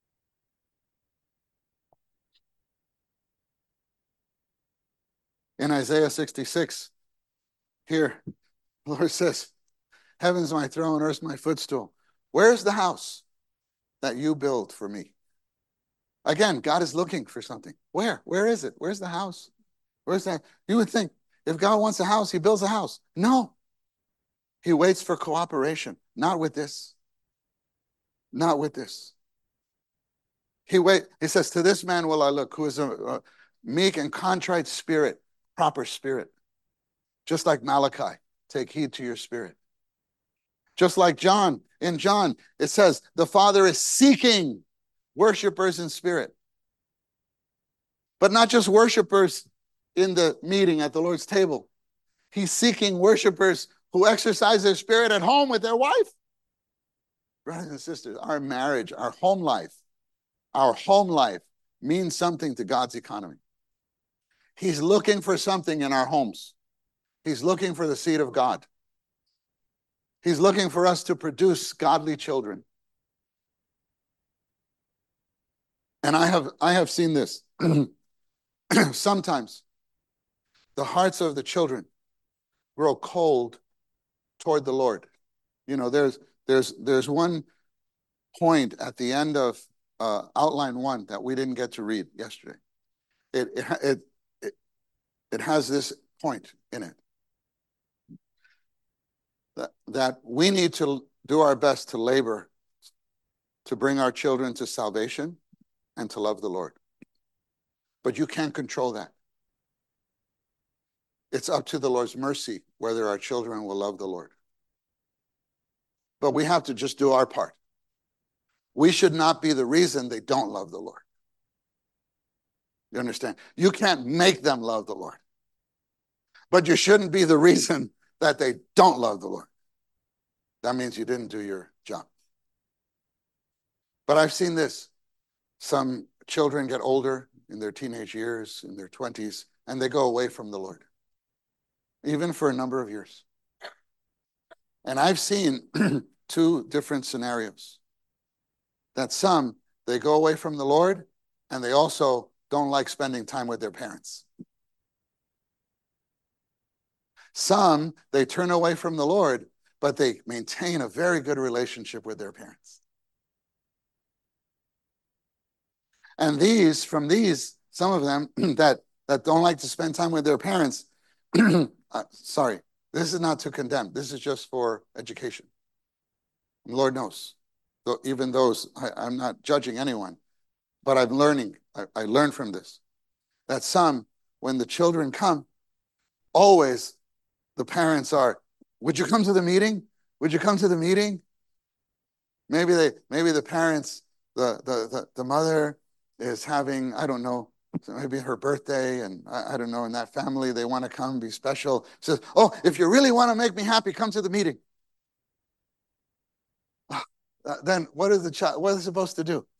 [SPEAKER 1] In Isaiah 66, here, the Lord says, heaven's my throne, earth's my footstool. Where's the house that you build for me? Again, God is looking for something. Where? Where is it? Where's the house? Where's that? You would think if God wants a house, he builds a house. No. He waits for cooperation. Not with this. Not with this. He says, to this man will I look, who is a meek and contrite spirit, proper spirit. Just like Malachi, take heed to your spirit. Just like John, in John, it says, the Father is seeking worshipers in spirit. But not just worshipers in the meeting at the Lord's table. He's seeking worshipers who exercise their spirit at home with their wife. Brothers and sisters, our marriage, our home life means something to God's economy. He's looking for something in our homes. He's looking for the seed of God. He's looking for us to produce godly children. And I have seen this. Sometimes the hearts of the children grow cold toward the Lord. You know, there's one point at the end of outline 1 that we didn't get to read yesterday. It has this point in it that we need to do our best to labor to bring our children to salvation and to love the Lord. But you can't control that. It's up to the Lord's mercy whether our children will love the Lord. But we have to just do our part. We should not be the reason they don't love the Lord. You understand? You can't make them love the Lord. But you shouldn't be the reason that they don't love the Lord. That means you didn't do your job. But I've seen this. Some children get older in their teenage years, in their 20s, and they go away from the Lord, even for a number of years. And I've seen 2 different scenarios. That some, they go away from the Lord, and they also don't like spending time with their parents. Some, they turn away from the Lord, but they maintain a very good relationship with their parents. And some of them that don't like to spend time with their parents, sorry, this is not to condemn. This is just for education. Lord knows. So even those, I'm not judging anyone, but I'm learning. I learned from this. That some, when the children come, always the parents are, would you come to the meeting? Would you come to the meeting? Maybe the parents, the mother is having, I don't know, maybe her birthday, and I don't know, in that family, they want to come, be special. Says, oh, if you really want to make me happy, come to the meeting. Then what is it supposed to do?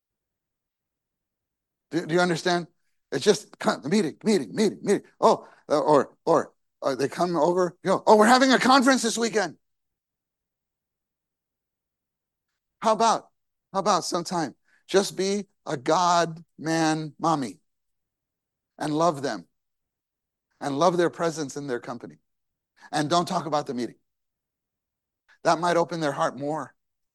[SPEAKER 1] Do you understand? It's just meeting. Oh, or they come over, oh, we're having a conference this weekend. How about How about sometime just be a God man mommy and love them and love their presence in their company and don't talk about the meeting. That might open their heart more.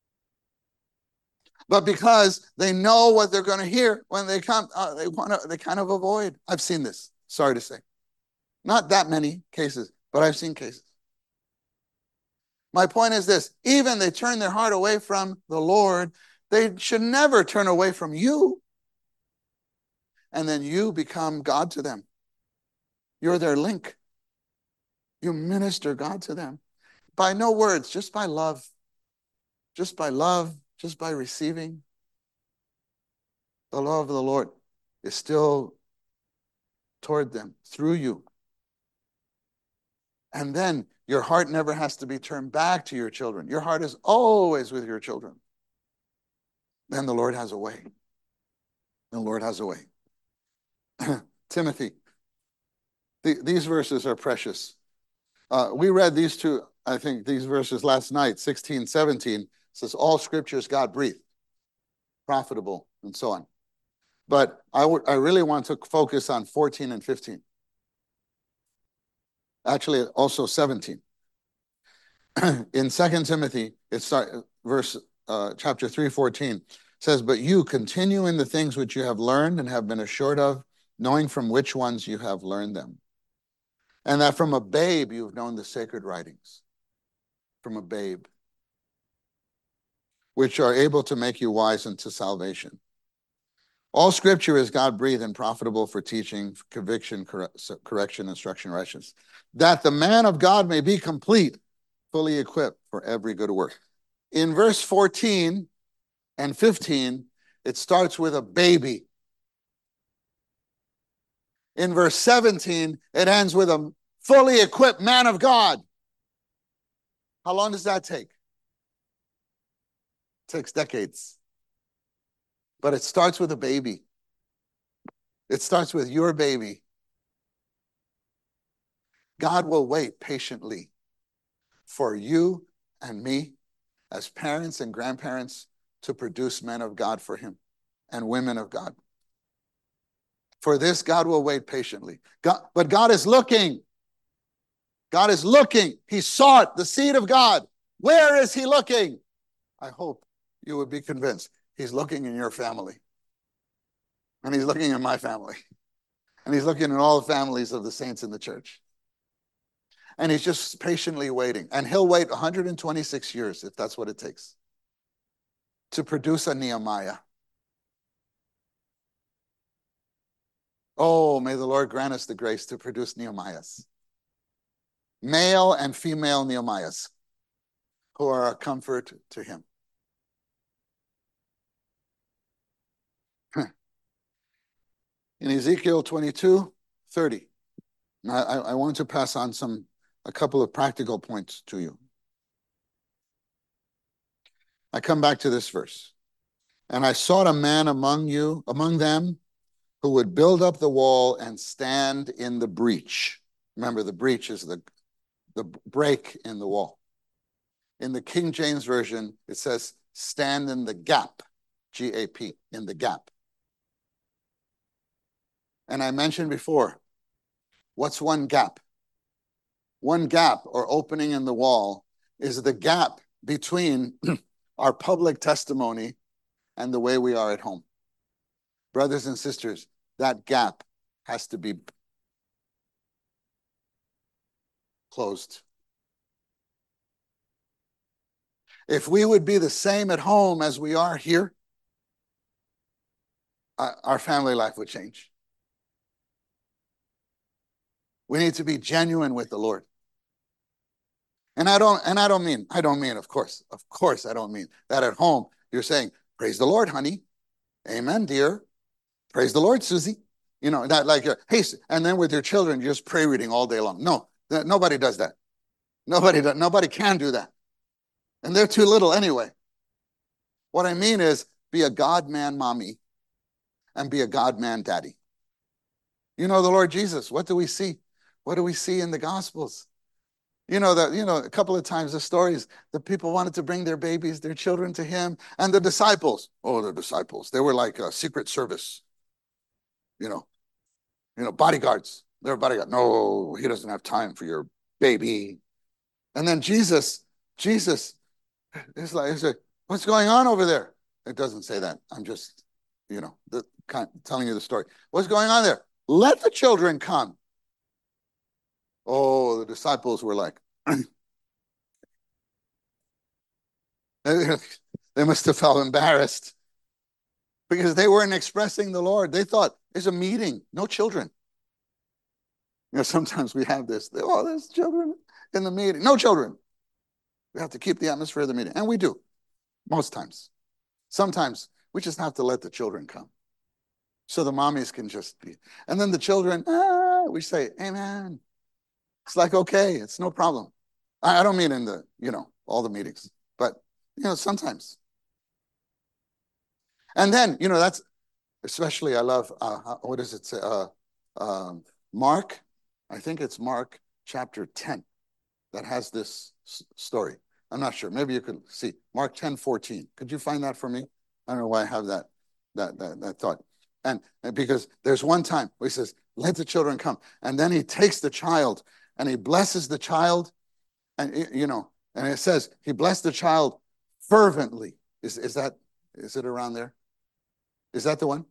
[SPEAKER 1] But because they know what they're going to hear when they come, they kind of avoid. I've seen this, sorry to say. Not that many cases, but I've seen cases. My point is this: even they turn their heart away from the Lord, they should never turn away from you. And then you become God to them. You're their link. You minister God to them. By no words, just by love. Just by love, just by receiving. The love of the Lord is still toward them, through you. And then your heart never has to be turned back to your children. Your heart is always with your children. Then the Lord has a way. The Lord has a way. Timothy, these verses are precious. We read these two, I think, these verses last night, 16, 17. It says, all scripture is God-breathed, profitable, and so on. But I really want to focus on 14 and 15. Actually, also 17. In 2 Timothy, chapter 3:14 says, but you continue in the things which you have learned and have been assured of, knowing from which ones you have learned them. And that from a babe you've known the sacred writings. From a babe. Which are able to make you wise unto salvation. All scripture is God-breathed and profitable for teaching, conviction, correction, instruction, righteousness. That the man of God may be complete, fully equipped for every good work. In verse 14 and 15, it starts with a baby. In verse 17, it ends with a fully equipped man of God. How long does that take? It takes decades. But it starts with a baby. It starts with your baby. God will wait patiently for you and me as parents and grandparents to produce men of God for him and women of God. For this, God will wait patiently. But God is looking. God is looking. He sought the seed of God. Where is he looking? I hope you would be convinced. He's looking in your family. And he's looking in my family. And he's looking in all the families of the saints in the church. And he's just patiently waiting. And he'll wait 126 years, if that's what it takes, to produce a Nehemiah. Oh, may the Lord grant us the grace to produce Nehemiahs. Male and female Nehemiahs who are a comfort to him. In Ezekiel 22:30, I want to pass on a couple of practical points to you. I come back to this verse. And I sought a man among them, who would build up the wall and stand in the breach. Remember, the breach is the break in the wall. In the King James Version, it says, stand in the gap, G-A-P, in the gap. And I mentioned before, what's one gap? One gap or opening in the wall is the gap between our public testimony and the way we are at home. Brothers and sisters, that gap has to be closed. If we would be the same at home as we are here, our family life would change. We need to be genuine with the Lord. And I don't mean, of course, I don't mean that at home you're saying, praise the Lord, honey. Amen, dear. Praise the Lord, Susie. You know, that like, hey, and then with your children, you just pray reading all day long. No, nobody does that. Nobody can do that. And they're too little anyway. What I mean is be a God-man mommy and be a God-man daddy. You know the Lord Jesus. What do we see? What do we see in the Gospels? A couple of times the stories, the people wanted to bring their babies, their children to him, and the disciples. Oh, the disciples. They were like a secret service, you know, bodyguards. They're bodyguards. No, he doesn't have time for your baby. And then Jesus is like, what's going on over there? It doesn't say that. I'm just, telling you the story. What's going on there? Let the children come. Oh, the disciples were like, they must have felt embarrassed because they weren't expressing the Lord. They thought it's a meeting, no children. Sometimes we have this. Oh, there's children in the meeting. No children. We have to keep the atmosphere of the meeting. And we do, most times. Sometimes we just have to let the children come. So the mommies can just be. And then the children, we say, amen. It's like, okay, it's no problem. I don't mean in the, all the meetings, but, sometimes. And then, that's, especially I love, what does it say? Mark, I think it's Mark chapter 10 that has this story. I'm not sure. Maybe you could see Mark 10:14. Could you find that for me? I don't know why I have that thought. And because there's one time where he says, let the children come. And then he takes the child and he blesses the child. And, and it says he blessed the child fervently. Is it around there? Is that the one?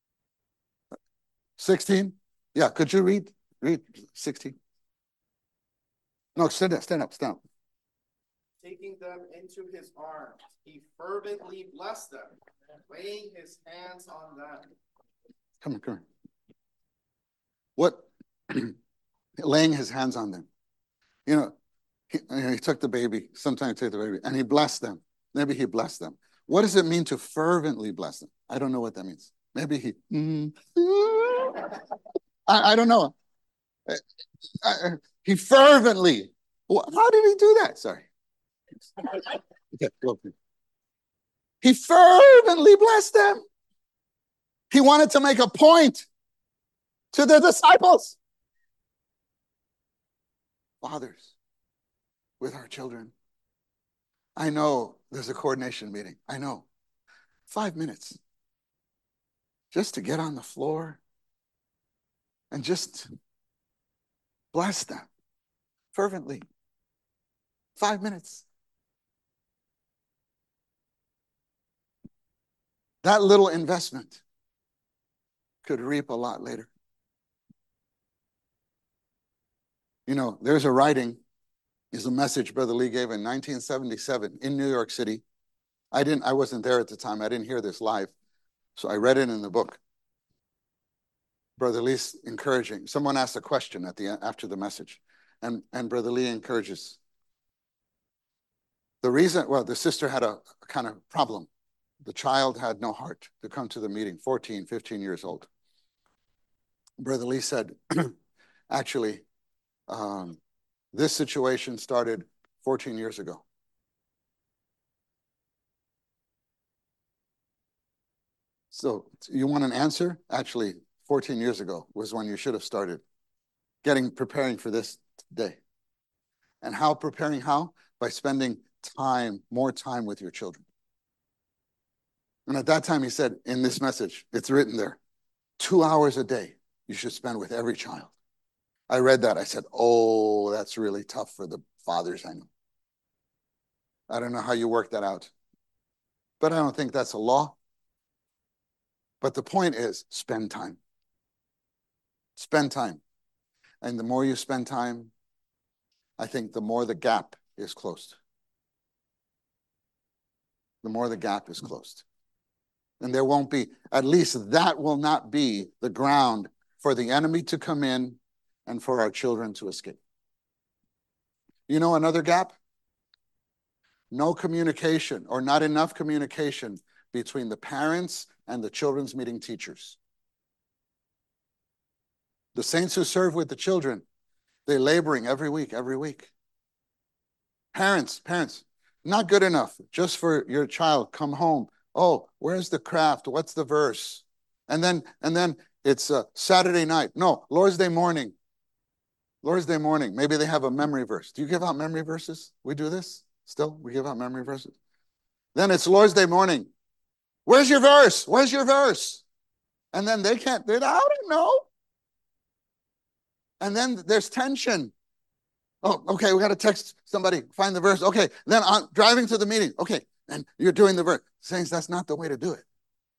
[SPEAKER 1] 16? Yeah, could you read 16? No, stand up.
[SPEAKER 2] Taking them into his arms, he fervently blessed them, laying his hands on them.
[SPEAKER 1] Come here. What? Laying his hands on them. He took the baby, sometimes he took the baby, and he blessed them. Maybe he blessed them. What does it mean to fervently bless them? I don't know what that means. Maybe he... I don't know. He fervently... How did he do that? Sorry. He fervently blessed them. He wanted to make a point to the disciples. Fathers, with our children. I know there's a coordination meeting. I know. 5 minutes. Just to get on the floor and just bless them fervently. 5 minutes. That little investment could reap a lot later. There's a writing, is a message Brother Lee gave in 1977 in New York City. I wasn't there at the time. I didn't hear this live. So I read it in the book. Brother Lee's encouraging. Someone asked a question after the message. And Brother Lee encourages. The sister had a kind of problem. The child had no heart to come to the meeting, 14, 15 years old. Brother Lee said, actually, this situation started 14 years ago. So you want an answer? Actually, 14 years ago was when you should have started preparing for this day. And preparing how? By spending more time with your children. And at that time, he said in this message, it's written there, 2 hours a day you should spend with every child. I read that. I said, oh, that's really tough for the fathers I know. I don't know how you work that out. But I don't think that's a law. But the point is, spend time. Spend time. And the more you spend time, I think the more the gap is closed. The more the gap is closed. And there won't be, at least that will not be the ground for the enemy to come in and for our children to escape. Another gap? No communication or not enough communication between the parents and the children's meeting teachers. The saints who serve with the children, they're laboring every week. Parents, not good enough just for your child. Come home. Oh, where's the craft? What's the verse? And then it's Saturday night. No, Lord's Day morning. Lord's Day morning, maybe they have a memory verse. Do you give out memory verses? We do this still? We give out memory verses. Then it's Lord's Day morning. Where's your verse? Where's your verse? And then I don't know. And then there's tension. Oh, okay, we got to text somebody, find the verse. Okay, then I'm driving to the meeting. Okay, and you're doing the verse. Saints, that's not the way to do it.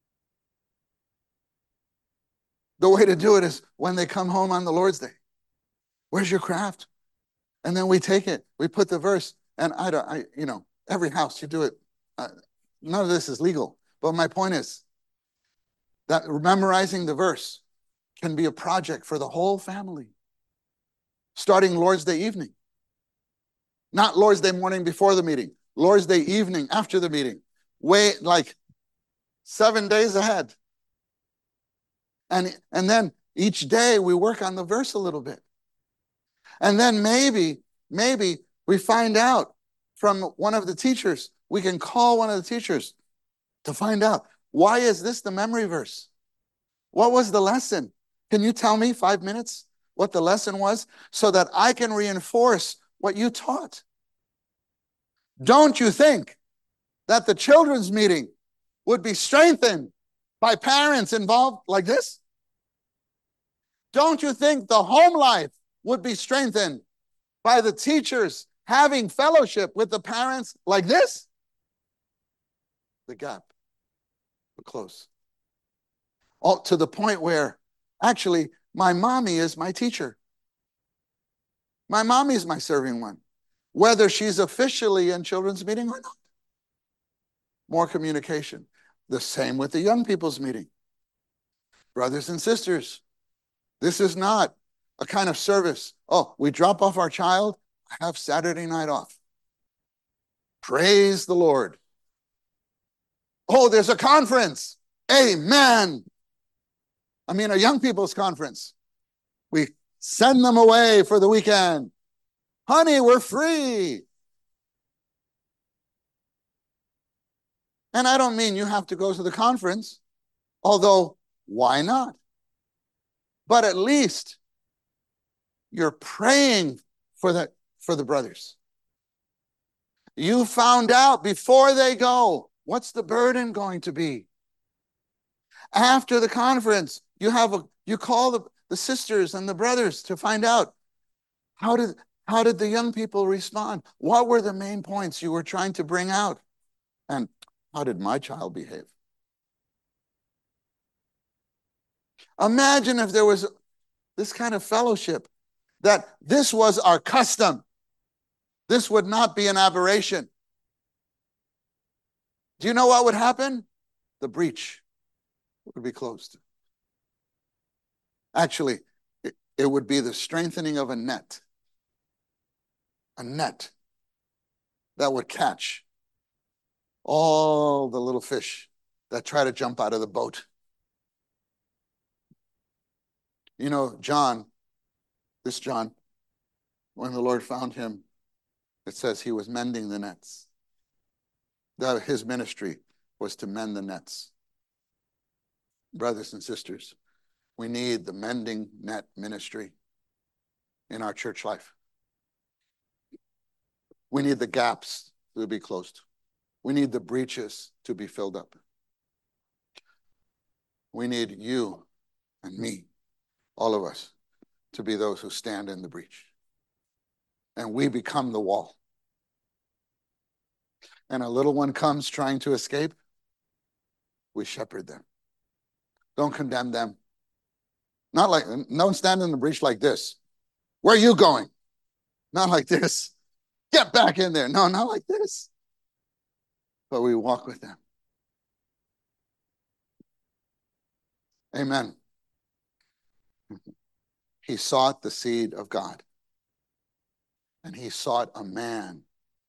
[SPEAKER 1] The way to do it is when they come home on the Lord's Day. Where's your craft? And then we take it, we put the verse, and every house you do it. None of this is legal. But my point is that memorizing the verse can be a project for the whole family. Starting Lord's Day evening. Not Lord's Day morning before the meeting. Lord's Day evening after the meeting. Wait, like 7 days ahead. And then each day we work on the verse a little bit. And then maybe we find out from one of the teachers. We can call one of the teachers to find out, why is this the memory verse? What was the lesson? Can you tell me 5 minutes what the lesson was so that I can reinforce what you taught? Don't you think that the children's meeting would be strengthened by parents involved like this? Don't you think the home life would be strengthened by the teachers having fellowship with the parents like this? The gap would close. All to the point where actually my mommy is my teacher. My mommy is my serving one, whether she's officially in children's meeting or not. More communication. The same with the young people's meeting. Brothers and sisters, this is not a kind of service. Oh, we drop off our child, I have Saturday night off. Praise the Lord. Oh, there's a conference. Amen. I mean, a young people's conference. We send them away for the weekend. Honey, we're free. And I don't mean you have to go to the conference, although why not? But at least you're praying for the brothers. You found out before they go, what's the burden going to be? After the conference, you call the sisters and the brothers to find out how did the young people respond? What were the main points you were trying to bring out? And how did my child behave? Imagine if there was this kind of fellowship, that this was our custom. This would not be an aberration. Do you know what would happen? The breach would be closed. Actually, it would be the strengthening of a net that would catch all the little fish that try to jump out of the boat. You know, John, when the Lord found him, it says he was mending the nets. That his ministry was to mend the nets. Brothers and sisters, we need the mending net ministry in our church life. We need the gaps to be closed. We need the breaches to be filled up. We need you and me, all of us, to be those who stand in the breach. And we become the wall. And a little one comes trying to escape, we shepherd them. Don't condemn them. Don't stand in the breach like this. Where are you going? Not like this. Get back in there. No, not like this. But we walk with them. Amen. He sought the seed of God. And he sought a man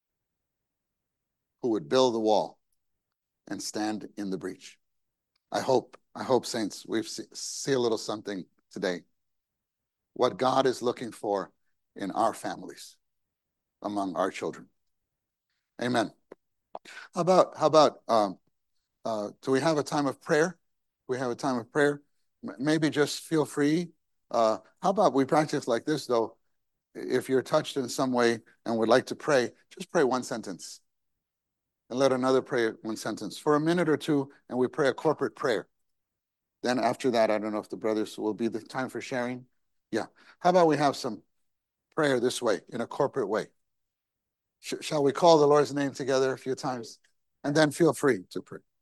[SPEAKER 1] who would build the wall and stand in the breach. I hope, saints, we see a little something today. What God is looking for in our families, among our children. Amen. How about do we have a time of prayer? We have a time of prayer. Maybe just feel free. How about we practice like this, though? if you're touched in some way and would like to pray, just pray one sentence. And let another pray one sentence for a minute or two, and we pray a corporate prayer. Then after that, I don't know if the brothers will be the time for sharing. Yeah. How about we have some prayer this way, in a corporate way? Shall we call the Lord's name together a few times? And then feel free to pray.